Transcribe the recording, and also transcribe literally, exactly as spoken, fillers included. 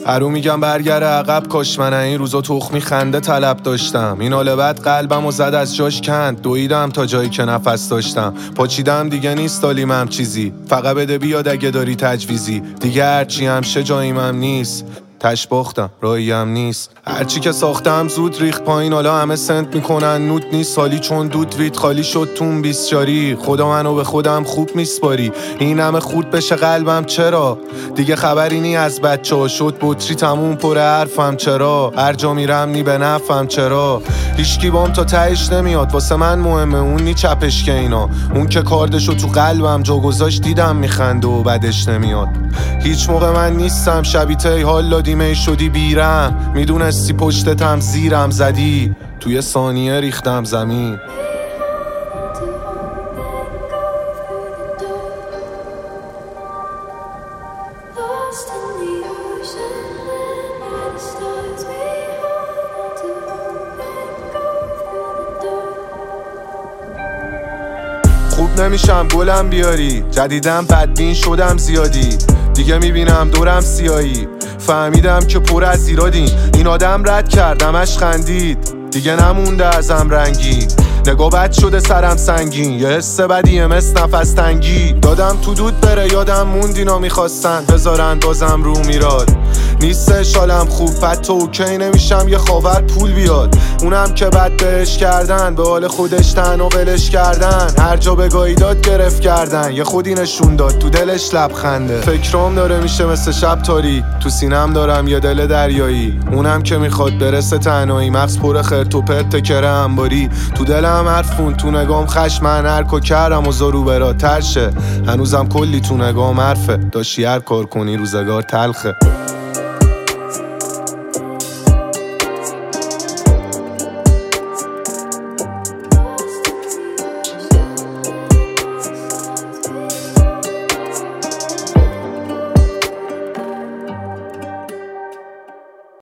هرو میگم برگره عقب، کاش من این روزا تخمی خنده طلب داشتم. این حال بعد قلبم و زد از جاش کند، دویدم تا جایی که نفس داشتم. پاچیدم دیگه نیست دالیمم چیزی، فقط بده بیاد اگه داری تجویزی. دیگه هرچی همشه جاییمم نیست، تش باختم راهیم نیست. هرچی که ساختم زود ریخت پایین، حالا همه سنت میکنن نوت نیست سالی، چون دود وید خالی شد تون بیسچاری. خدا منو به خودم خوب میسپاری، این همه خورد بشه قلبم چرا؟ دیگه خبری نی از بچه ها شد بطری تموم پر حرفم چرا؟ هر جا میرم نی به نفهم چرا؟ هیچکی بام تا تهش نمیاد، واسه من مهمه اون نی چپش که اینا. اون که کاردشو تو قلبم جا گذاشت دیدم میخنده و بدش نمیاد. هیچ موقع من نیستم شبیه حال لادیمه شدی بیرم، میدونستی پشتتم زیرم زدی، توی ثانیه ریختم زمین. خوب نمیشم گلم بیاری، جدیدم بدبین شدم زیادی، دیگه میبینم دورم سیایی. فهمیدم که پر از ایرادین، این آدم رد کردمش خندید، دیگه نمونده ازم رنگی. نگاه بد شده سرم سنگین، یه حس بدیه مثل نفس تنگی. دادم تو دود بره یادم موند اینا میخواستن بذارن بازم رو میراد. نیستش حالم خوب حتی اوکی نمیشم یه خاور پول بیاد. اونم که بد بهش کردن، به حال خودش تن و ولش کردن. هر جا بگاهی داد گرفت کردن، یه خودی نشون داد تو دلش لبخنده. فکرام داره میشه مثل شب تاری، تو سینم دارم یه دل دریایی. اونم که میخواد برسه تنهایی، مغز پر خرت و پرت تکره انباری. تو دلم حرفون تو نگام خشم، من هرکو کردم و زارو برا ترشه. هنوزم کلی تو نگام حرفه، داشتی هر کار کنی روزگار تلخه.